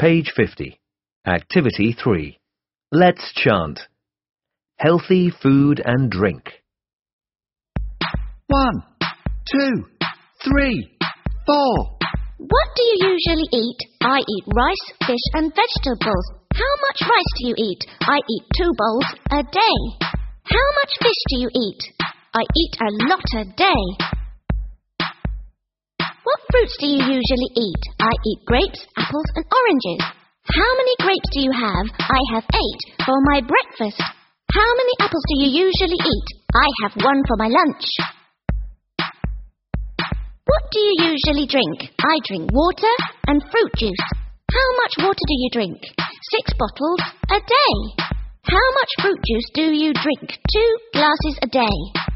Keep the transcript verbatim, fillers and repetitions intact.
Page fifty. Activity three. Let's chant. Healthy food and drink. One, two, three, four. What do you usually eat? I eat rice, fish and vegetables. How much rice do you eat? I eat two bowls a day. How much fish do you eat? I eat a lot a day. What fruits do you usually eat? I eat grapes, apples and oranges. How many grapes do you have? I have eight for my breakfast. How many apples do you usually eat? I have one for my lunch. What do you usually drink? I drink water and fruit juice. How much water do you drink? Six bottles a day. How much fruit juice do you drink? Two glasses a day.